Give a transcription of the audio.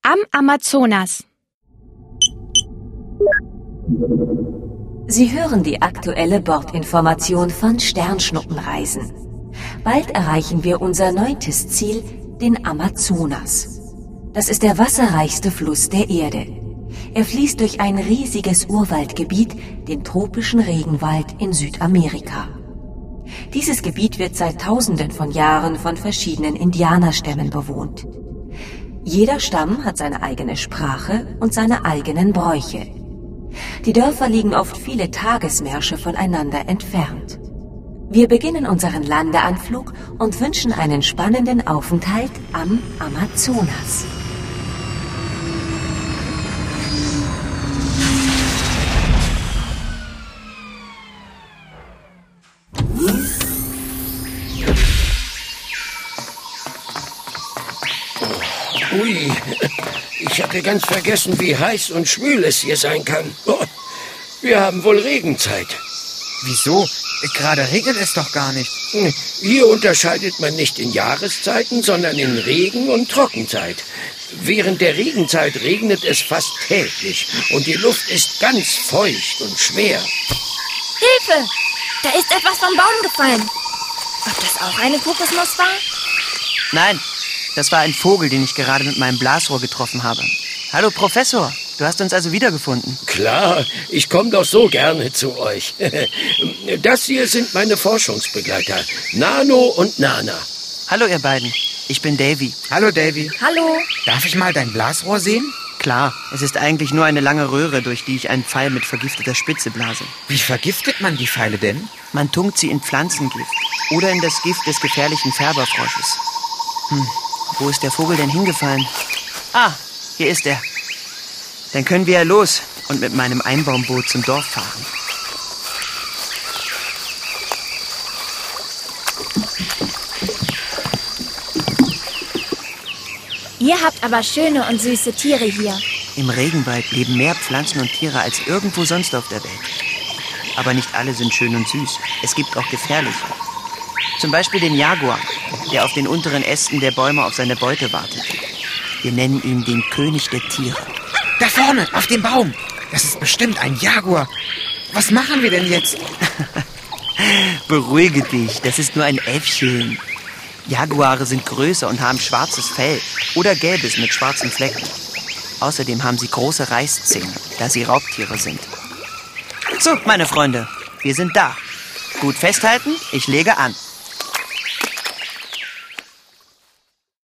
Am Amazonas. Sie hören die aktuelle Bordinformation von Sternschnuppenreisen. Bald erreichen wir unser 9. Ziel, den Amazonas. Das ist der wasserreichste Fluss der Erde. Er fließt durch ein riesiges Urwaldgebiet, den tropischen Regenwald in Südamerika. Dieses Gebiet wird seit Tausenden von Jahren von verschiedenen Indianerstämmen bewohnt. Jeder Stamm hat seine eigene Sprache und seine eigenen Bräuche. Die Dörfer liegen oft viele Tagesmärsche voneinander entfernt. Wir beginnen unseren Landeanflug und wünschen einen spannenden Aufenthalt am Amazonas. Ui, ich hatte ganz vergessen, wie heiß und schwül es hier sein kann. Oh, wir haben wohl Regenzeit. Wieso? Gerade regnet es doch gar nicht. Hier unterscheidet man nicht in Jahreszeiten, sondern in Regen- und Trockenzeit. Während der Regenzeit regnet es fast täglich und die Luft ist ganz feucht und schwer. Hilfe! Da ist etwas vom Baum gefallen. Ob das auch eine Kokosnuss war? Nein, das war ein Vogel, den ich gerade mit meinem Blasrohr getroffen habe. Hallo Professor, du hast uns also wiedergefunden. Klar, ich komme doch so gerne zu euch. Das hier sind meine Forschungsbegleiter, Nano und Nana. Hallo ihr beiden, ich bin Davy. Hallo Davy. Hallo. Darf ich mal dein Blasrohr sehen? Klar, es ist eigentlich nur eine lange Röhre, durch die ich einen Pfeil mit vergifteter Spitze blase. Wie vergiftet man die Pfeile denn? Man tunkt sie in Pflanzengift oder in das Gift des gefährlichen Färberfrosches. Wo ist der Vogel denn hingefallen? Ah, hier ist er. Dann können wir ja los und mit meinem Einbaumboot zum Dorf fahren. Ihr habt aber schöne und süße Tiere hier. Im Regenwald leben mehr Pflanzen und Tiere als irgendwo sonst auf der Welt. Aber nicht alle sind schön und süß. Es gibt auch gefährliche. Zum Beispiel den Jaguar, der auf den unteren Ästen der Bäume auf seine Beute wartet. Wir nennen ihn den König der Tiere. Da vorne, auf dem Baum. Das ist bestimmt ein Jaguar. Was machen wir denn jetzt? Beruhige dich, das ist nur ein Äffchen. Jaguare sind größer und haben schwarzes Fell oder gelbes mit schwarzen Flecken. Außerdem haben sie große Reißzähne, da sie Raubtiere sind. So, meine Freunde, wir sind da. Gut festhalten, ich lege an.